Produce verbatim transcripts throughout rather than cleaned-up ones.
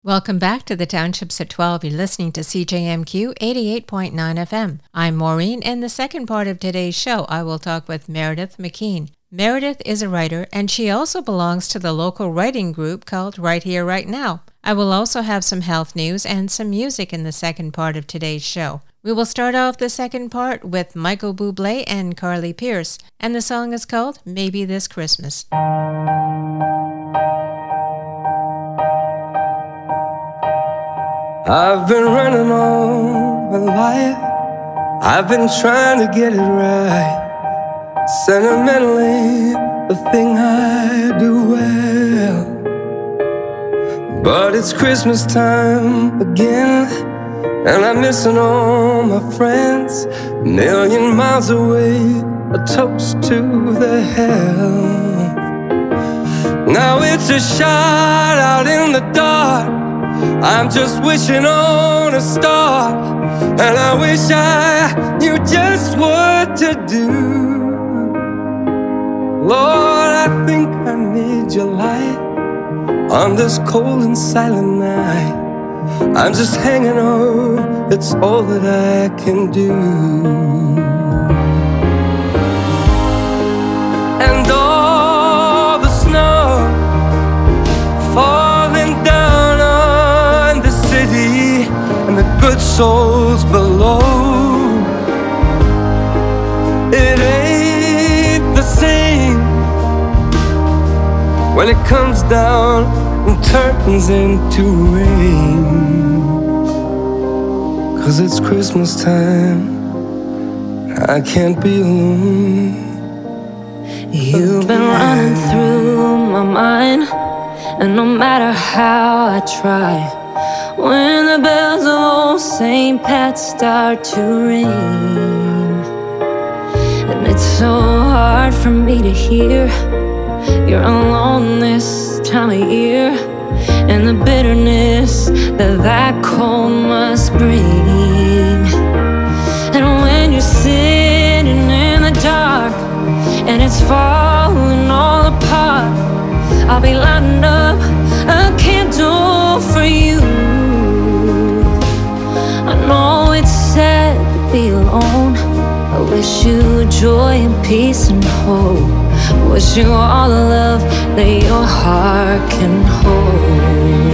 Welcome back to the Townships at twelve. You're listening to C J M Q eighty-eight point nine F M. I'm Maureen. In the second part of today's show, I will talk with Meredith McKean. Meredith is a writer, and she also belongs to the local writing group called Right Here, Right Now. I will also have some health news and some music in the second part of today's show. We will start off the second part with Michael Bublé and Carly Pearce, and the song is called Maybe This Christmas. I've been running all my life. I've been trying to get it right. Sentimentally, the thing I do well. But it's Christmas time again, and I'm missing all my friends. A million miles away, a toast to their health. Now it's a shot out in the dark. I'm just wishing on a star, and I wish I knew just what to do. Lord, I think I need your light on this cold and silent night. I'm just hanging on, it's all that I can do. And all the snow falling down on the city and the good souls below. It ain't the same when it comes down and turns into rain. 'Cause it's Christmas time, I can't be alone. You've been running through my mind, and no matter how I try, when the bells of old Saint Pat start to ring, and it's so hard for me to hear you're alone this time of year, and the bitterness that that cold must bring. And when you're sitting in the dark and it's falling all apart, I'll be lighting up a candle for you. I know it's sad to be alone. I wish you joy and peace and hope. Wish you all the love that your heart can hold.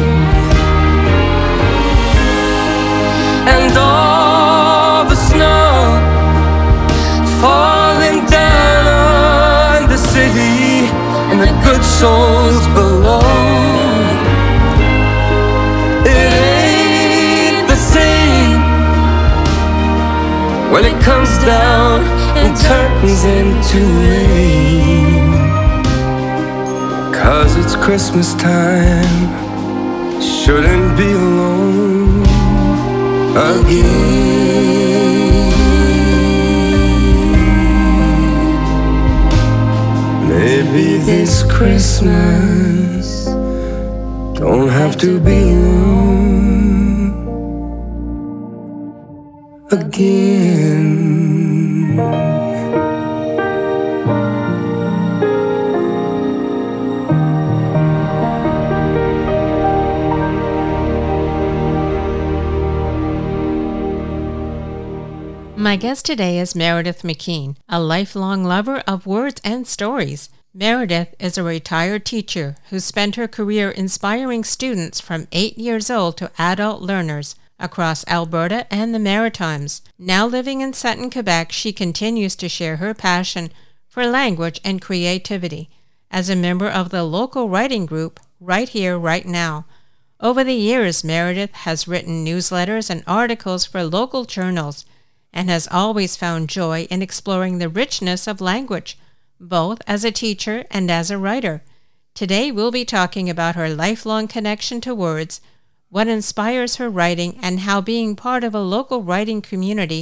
And all the snow falling down on the city and the good souls below. It ain't the same when it comes down and turns into rain. 'Cause it's Christmas time, shouldn't be alone again. Maybe this Christmas don't have to be alone again. My guest today is Meredith McKean, a lifelong lover of words and stories. Meredith is a retired teacher who spent her career inspiring students from eight years old to adult learners across Alberta and the Maritimes. Now living in Sutton, Quebec, she continues to share her passion for language and creativity as a member of the local writing group Right Here, Right Now. Over the years, Meredith has written newsletters and articles for local journals and has always found joy in exploring the richness of language, both as a teacher and as a writer. Today we'll be talking about her lifelong connection to words, what inspires her writing, and how being part of a local writing community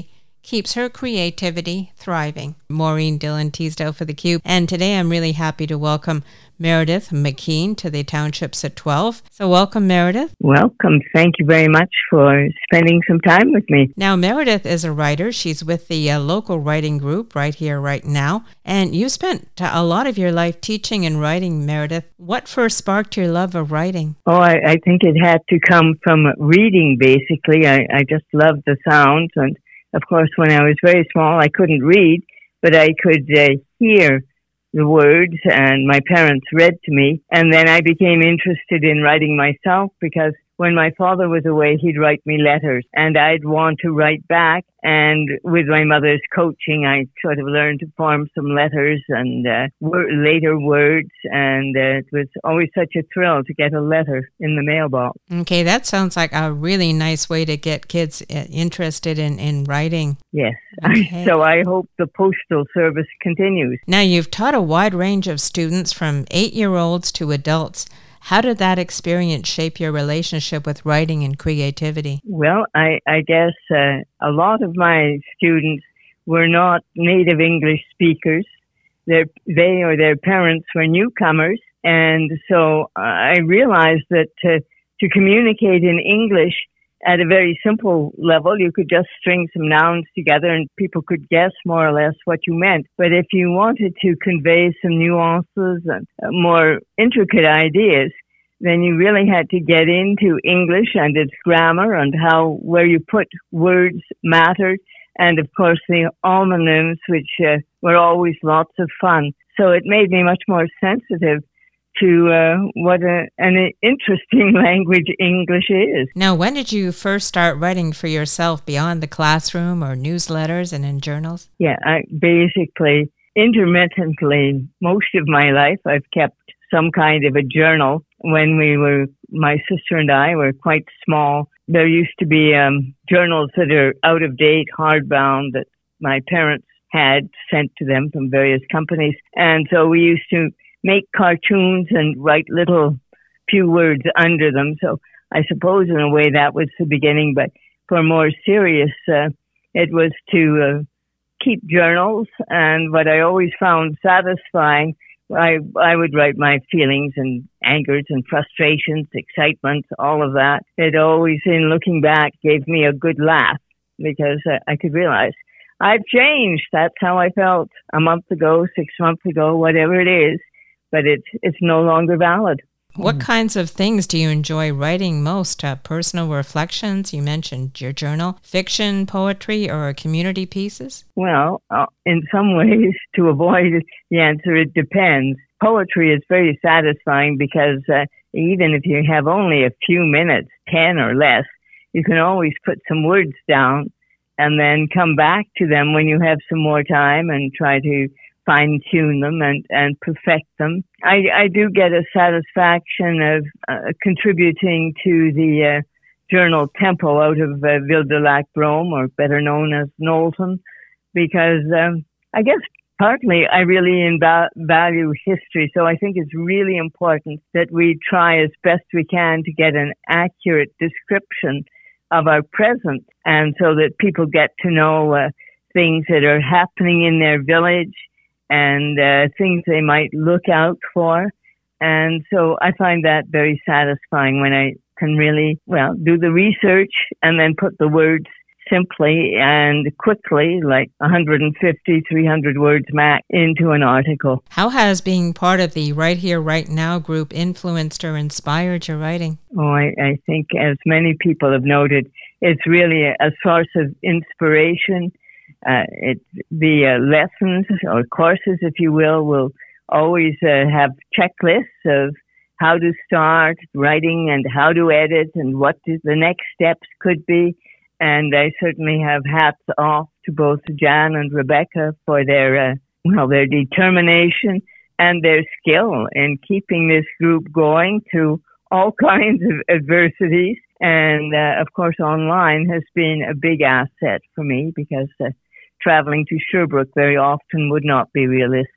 keeps her creativity thriving. Maureen Dillon Teasdale for theCUBE, and today I'm really happy to welcome Meredith McKean to the Townships at twelve. So welcome, Meredith. Welcome. Thank you very much for spending some time with me. Now, Meredith is a writer. She's with the uh, local writing group right here, right now. And you spent a lot of your life teaching and writing, Meredith. What first sparked your love of writing? Oh, I, I think it had to come from reading, basically. I, I just loved the sounds. And, of course, when I was very small, I couldn't read, but I could uh, hear the words, and my parents read to me. And then I became interested in writing myself because when my father was away, he'd write me letters and I'd want to write back. And with my mother's coaching, I sort of learned to form some letters and uh, wor- later words. And uh, it was always such a thrill to get a letter in the mailbox. Okay, that sounds like a really nice way to get kids interested in, in writing. Yes. Okay. So I hope the Postal Service continues. Now, you've taught a wide range of students from eight-year-olds to adults. How did that experience shape your relationship with writing and creativity? Well, I, I guess uh, a lot of my students were not native English speakers. They're, they or their parents were newcomers. And so I realized that to, to communicate in English at a very simple level, you could just string some nouns together and people could guess more or less what you meant. But if you wanted to convey some nuances and more intricate ideas, then you really had to get into English and its grammar and how where you put words mattered. And of course the homonyms, which uh, were always lots of fun. So it made me much more sensitive to uh, what a, an interesting language English is. Now, when did you first start writing for yourself beyond the classroom or newsletters and in journals? Yeah, I basically, intermittently, most of my life, I've kept some kind of a journal. When we were, my sister and I were quite small, there used to be um, journals that are out of date, hardbound, that my parents had sent to them from various companies. And so we used to make cartoons and write little few words under them. So I suppose in a way that was the beginning, but for more serious, uh, it was to uh, keep journals. And what I always found satisfying, I, I would write my feelings and angers and frustrations, excitements, all of that. It always, in looking back, gave me a good laugh because uh, I could realize I've changed. That's how I felt a month ago, six months ago, whatever it is. But it's it's no longer valid. What kinds of things do you enjoy writing most? Uh, personal reflections, you mentioned your journal, fiction, poetry, or community pieces? Well, uh, in some ways, to avoid the answer, it depends. Poetry is very satisfying because uh, even if you have only a few minutes, ten or less, you can always put some words down and then come back to them when you have some more time and try to fine-tune them and, and perfect them. I, I do get a satisfaction of uh, contributing to the uh, journal Tempo out of uh, Ville-de-Lac-Brome, or better known as Knowlton, because um, I guess partly I really inva- value history, so I think it's really important that we try as best we can to get an accurate description of our present, and so that people get to know uh, things that are happening in their village, and uh, things they might look out for. And so I find that very satisfying when I can really, well, do the research and then put the words simply and quickly, like one hundred fifty, three hundred words max, into an article. How has being part of the Right Here, Right Now group influenced or inspired your writing? Oh, I, I think, as many people have noted, it's really a, a source of inspiration. Uh, it, the uh, lessons or courses, if you will, will always uh, have checklists of how to start writing and how to edit and what the next steps could be. And I certainly have hats off to both Jan and Rebecca for their, uh, well, their determination and their skill in keeping this group going through all kinds of adversities. And, uh, of course, online has been a big asset for me because uh, traveling to Sherbrooke very often would not be realistic.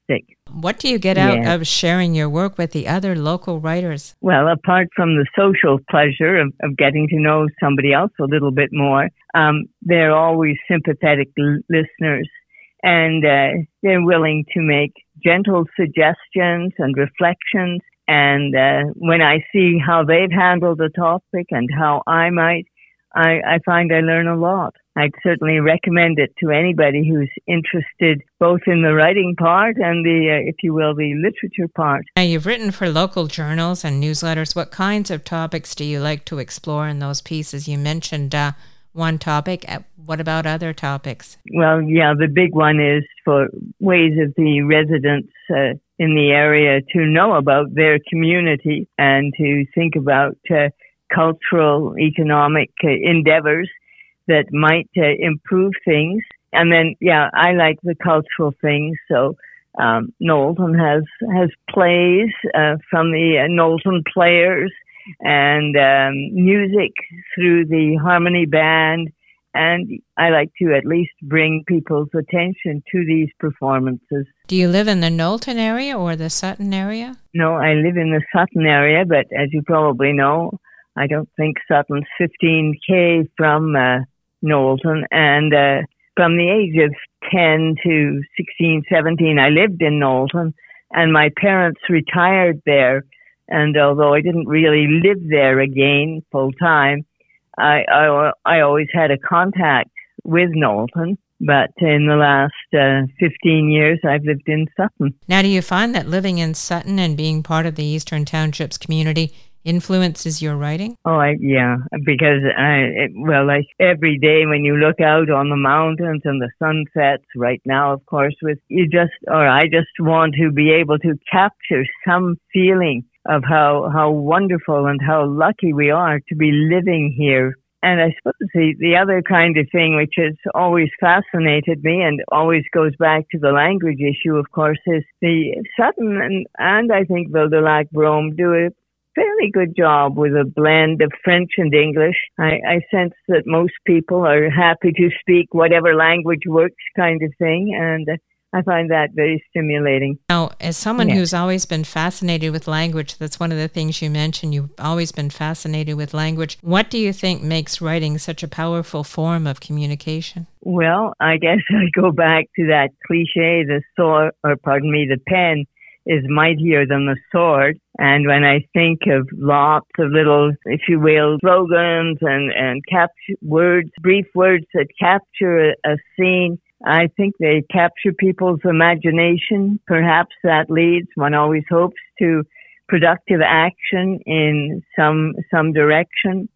What do you get out Yes. of sharing your work with the other local writers? Well, apart from the social pleasure of, of getting to know somebody else a little bit more, um, they're always sympathetic l- listeners, and uh, they're willing to make gentle suggestions and reflections. And uh, when I see how they've handled a topic and how I might, I, I find I learn a lot. I'd certainly recommend it to anybody who's interested both in the writing part and the, uh, if you will, the literature part. Now, you've written for local journals and newsletters. What kinds of topics do you like to explore in those pieces? You mentioned uh, one topic. Uh, What about other topics? Well, yeah, the big one is for ways of the residents uh, in the area to know about their community and to think about uh, cultural, economic uh, endeavors that might uh, improve things. And then, yeah, I like the cultural things. So um, Knowlton has has plays uh, from the uh, Knowlton Players and um, music through the Harmony Band. And I like to at least bring people's attention to these performances. Do you live in the Knowlton area or the Sutton area? No, I live in the Sutton area, but as you probably know, I don't think Sutton's fifteen K from uh, Knowlton. And uh, from the age of ten to sixteen, seventeen, I lived in Knowlton, and my parents retired there. And although I didn't really live there again full time, I, I, I always had a contact with Knowlton, but in the last uh, fifteen years, I've lived in Sutton. Now, do you find that living in Sutton and being part of the Eastern Townships community influences your writing? Oh, I, yeah, because, I, it, well, like every day when you look out on the mountains and the sunsets right now, of course, with you just, or I just want to be able to capture some feeling of how, how wonderful and how lucky we are to be living here. And I suppose the, the other kind of thing which has always fascinated me and always goes back to the language issue, of course, is the Sutton and, and I think Vaux-de-Lac-Brome do a fairly good job with a blend of French and English. I, I sense that most people are happy to speak whatever language works kind of thing, and I find that very stimulating. Now, as someone Yeah. who's always been fascinated with language, that's one of the things you mentioned, you've always been fascinated with language. What do you think makes writing such a powerful form of communication? Well, I guess I go back to that cliche, the sword, or pardon me, the pen is mightier than the sword. And when I think of lots of little, if you will, slogans and, and capture words, brief words that capture a, a scene, I think they capture people's imagination. Perhaps that leads, one always hopes, to productive action in some some direction.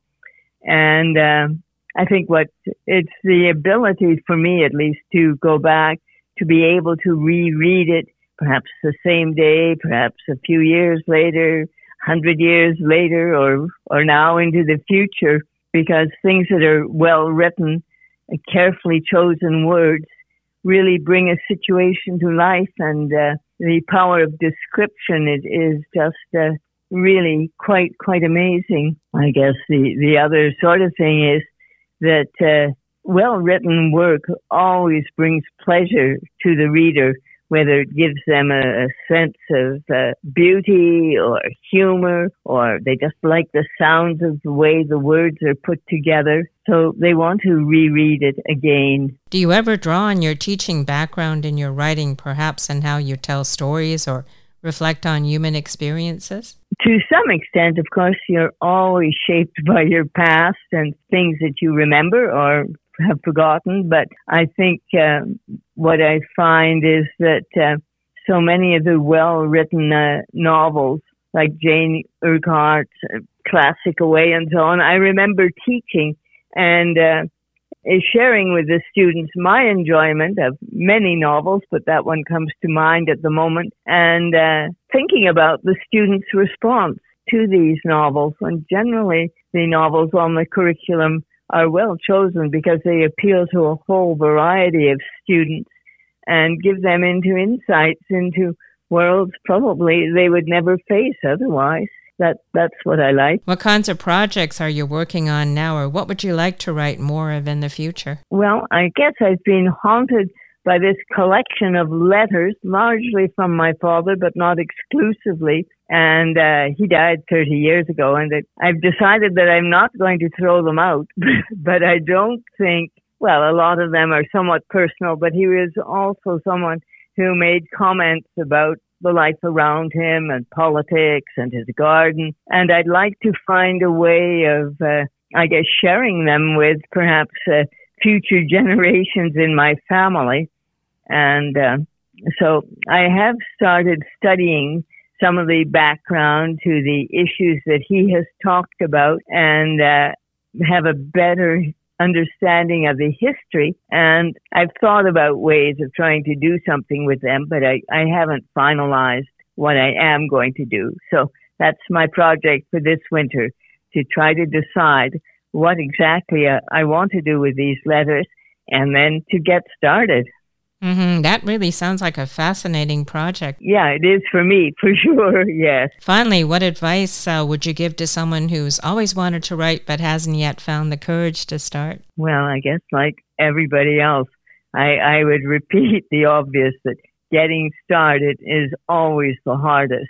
And uh, I think what it's the ability for me, at least, to go back, to be able to reread it, perhaps the same day, perhaps a few years later, hundred years later, or or now into the future, because things that are well written, carefully chosen words really bring a situation to life, and uh, the power of description is, is just uh, really quite quite amazing. I guess the, the other sort of thing is that uh, well-written work always brings pleasure to the reader, whether it gives them a, a sense of uh, beauty or humor, or they just like the sounds of the way the words are put together. So they want to reread it again. Do you ever draw on your teaching background in your writing, perhaps in how you tell stories or reflect on human experiences? To some extent, of course, you're always shaped by your past and things that you remember or have forgotten. But I think uh, what I find is that uh, so many of the well-written uh, novels, like Jane Urquhart's uh, Classic Away and so on, I remember teaching and uh, sharing with the students my enjoyment of many novels, but that one comes to mind at the moment, and uh, thinking about the students' response to these novels. And generally, the novels on the curriculum are well chosen because they appeal to a whole variety of students and give them into insights into worlds probably they would never face otherwise. That that's what I like. What kinds of projects are you working on now, or what would you like to write more of in the future? Well, I guess I've been haunted by this collection of letters, largely from my father, but not exclusively. And uh, he died thirty years ago, and it, I've decided that I'm not going to throw them out. But I don't think, well, a lot of them are somewhat personal, but he was also someone who made comments about the life around him and politics and his garden. And I'd like to find a way of, uh, I guess, sharing them with perhaps uh, future generations in my family. And uh, so I have started studying some of the background to the issues that he has talked about and uh, have a better understanding of the history. And I've thought about ways of trying to do something with them, but I, I haven't finalized what I am going to do. So that's my project for this winter, to try to decide what exactly uh, I want to do with these letters and then to get started. Mm-hmm. That really sounds like a fascinating project. Yeah, it is for me, for sure, yes. Finally, what advice uh, would you give to someone who's always wanted to write but hasn't yet found the courage to start? Well, I guess like everybody else, I, I would repeat the obvious, that getting started is always the hardest.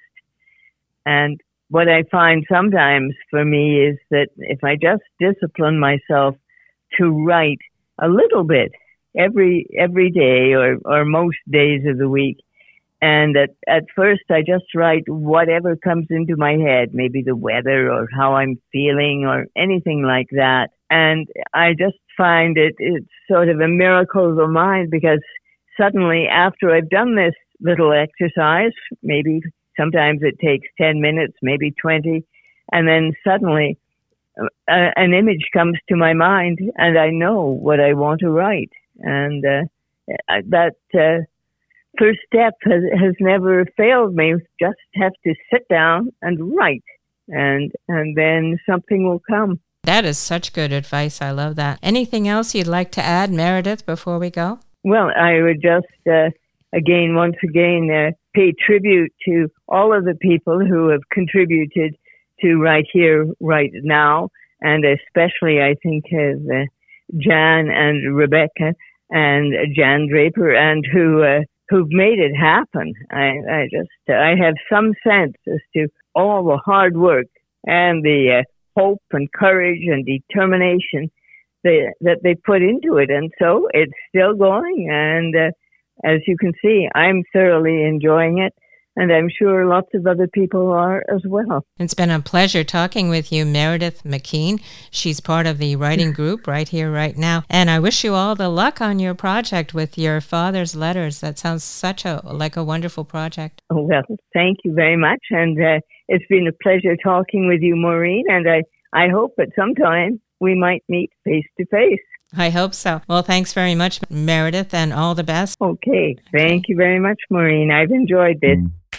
And what I find sometimes for me is that if I just discipline myself to write a little bit, every every day or, or most days of the week. And at, at first I just write whatever comes into my head, maybe the weather or how I'm feeling or anything like that. And I just find it it's sort of a miracle of the mind, because suddenly after I've done this little exercise, maybe sometimes it takes ten minutes, maybe twenty, and then suddenly uh, an image comes to my mind and I know what I want to write. And uh, that uh, first step has, has never failed me. Just have to sit down and write, and and then something will come. That is such good advice. I love that. Anything else you'd like to add, Meredith, before we go? Well, I would just, uh, again, once again, uh, pay tribute to all of the people who have contributed to Right Here, Right Now, and especially, I think, of uh, Jan and Rebecca and Jan Draper, and who uh, who've made it happen. I, I just I have some sense as to all the hard work and the uh, hope and courage and determination that that they put into it, and so it's still going. And uh, as you can see, I'm thoroughly enjoying it. And I'm sure lots of other people are as well. It's been a pleasure talking with you, Meredith McKean. She's part of the writing group Right Here, Right Now. And I wish you all the luck on your project with your father's letters. That sounds such a like a wonderful project. Oh, well, thank you very much. And uh, it's been a pleasure talking with you, Maureen. And I, I hope at some time we might meet face to face. I hope so. Well, thanks very much, Meredith, and all the best. Okay. Thank you very much, Maureen. I've enjoyed this.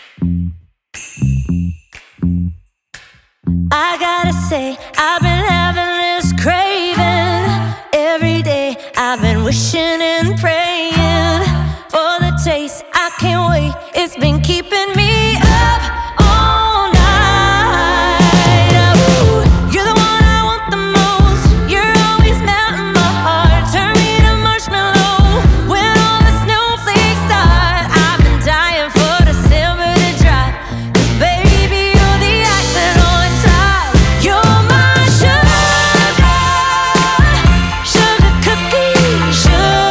I gotta say, I've been having this craving. Every day I've been wishing and praying for the taste. I can't wait, it's been keeping me up all night. Ooh, you're the one I want the most. You're always melting my heart. Turn me to marshmallow when all the snowflakes start. I've been dying for the silver to drop, 'cause baby, you're the icing on top. You're my sugar, sugar cookie, sugar.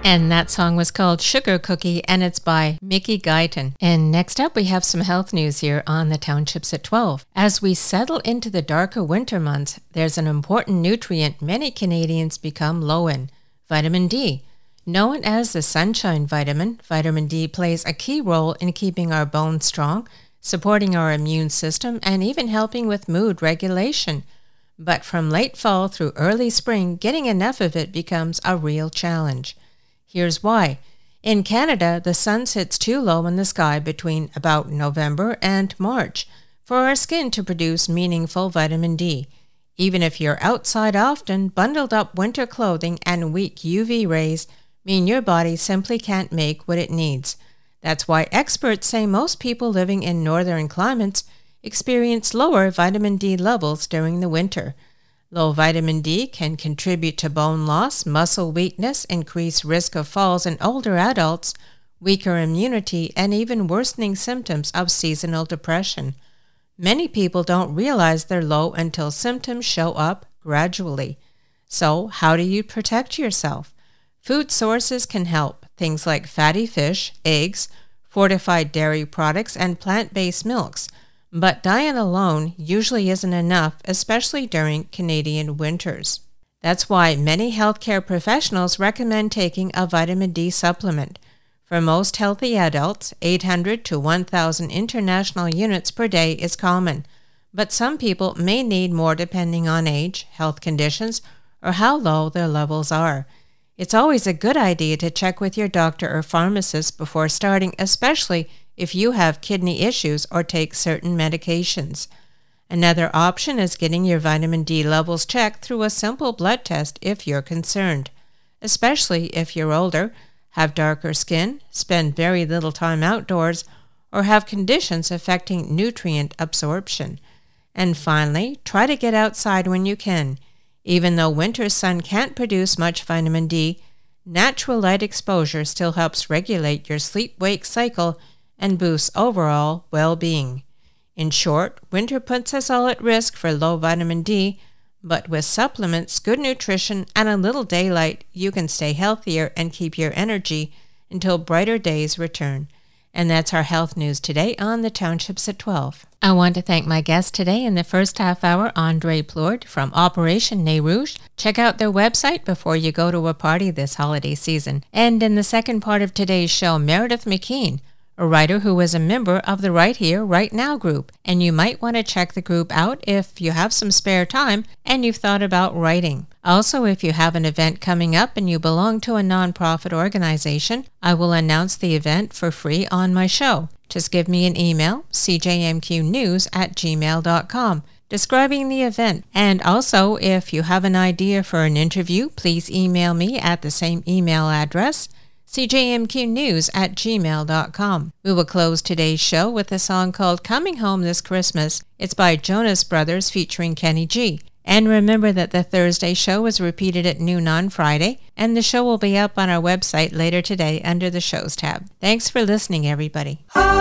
And that song was called Sugar Cookie, and it's by Mickey Guyton. And next up, we have some health news here on the Townships at twelve. As we settle into the darker winter months, there's an important nutrient many Canadians become low in, vitamin D. Known as the sunshine vitamin, vitamin D plays a key role in keeping our bones strong, supporting our immune system, and even helping with mood regulation. But from late fall through early spring, getting enough of it becomes a real challenge. Here's why. In Canada, the sun sits too low in the sky between about November and March for our skin to produce meaningful vitamin D. Even if you're outside often, bundled up winter clothing and weak U V rays mean your body simply can't make what it needs. That's why experts say most people living in northern climates experience lower vitamin D levels during the winter. Low vitamin D can contribute to bone loss, muscle weakness, increased risk of falls in older adults, weaker immunity, and even worsening symptoms of seasonal depression. Many people don't realize they're low until symptoms show up gradually. So, how do you protect yourself? Food sources can help. Things like fatty fish, eggs, fortified dairy products, and plant-based milks. But diet alone usually isn't enough, especially during Canadian winters. That's why many healthcare professionals recommend taking a vitamin D supplement. For most healthy adults, eight hundred to one thousand international units per day is common, but some people may need more depending on age, health conditions, or how low their levels are. It's always a good idea to check with your doctor or pharmacist before starting, especially if you have kidney issues or take certain medications. Another option is getting your vitamin D levels checked through a simple blood test if you're concerned, especially if you're older, have darker skin, spend very little time outdoors, or have conditions affecting nutrient absorption. And finally, try to get outside when you can. Even though winter sun can't produce much vitamin D, natural light exposure still helps regulate your sleep-wake cycle and boosts overall well-being. In short, winter puts us all at risk for low vitamin D, but with supplements, good nutrition, and a little daylight, you can stay healthier and keep your energy until brighter days return. And that's our health news today on the Townships at twelve. I want to thank my guest today in the first half hour, Andre Plourde from Operation Nez Rouge. Check out their website before you go to a party this holiday season. And in the second part of today's show, Meredith McKean, a writer who is a member of the Right Here, Right Now group. And you might want to check the group out if you have some spare time and you've thought about writing. Also, if you have an event coming up and you belong to a nonprofit organization, I will announce the event for free on my show. Just give me an email, c j m q news at gmail dot com, describing the event. And also, if you have an idea for an interview, please email me at the same email address, c j m q news at gmail dot com. We will close today's show with a song called Coming Home This Christmas. It's by Jonas Brothers featuring Kenny G. And remember that the Thursday show is repeated at noon on Friday, and the show will be up on our website later today under the Shows tab. Thanks for listening, everybody.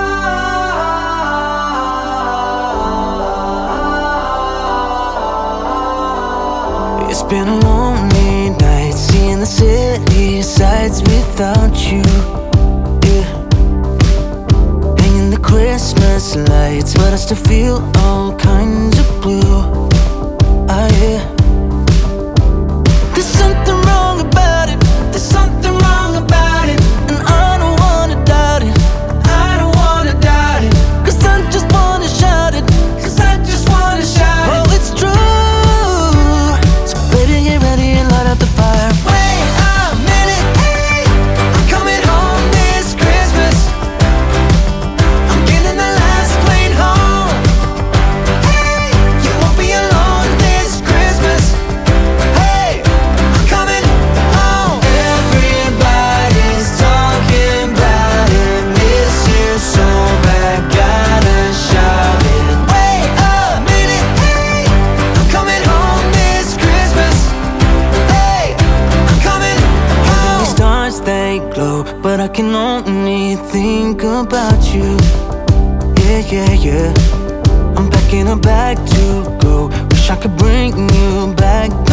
It's been a lonely night, seeing the city sights without you, yeah. Hanging the Christmas lights, but I still feel all kinds of blue. I hear there's something wrong about it. There's something wrong about it, and I don't wanna doubt it. I don't wanna doubt it, 'cause I just wanna shout it. 'Cause I just wanna shout it. Oh, it's true. So baby, get ready and light up the fire. Wait a minute, hey, I'm coming home this Christmas. I'm getting the last plane home. Hey, you won't be alone this Christmas. Hey, I'm coming home. Everybody's talking about it. Miss you so bad, gotta shout it. Wait a minute, hey, I'm coming home this Christmas. Hey, I'm coming home. The stars they glow, but I can only think about you. Yeah, yeah, yeah. I'm packing a bag to go. Wish I could bring you back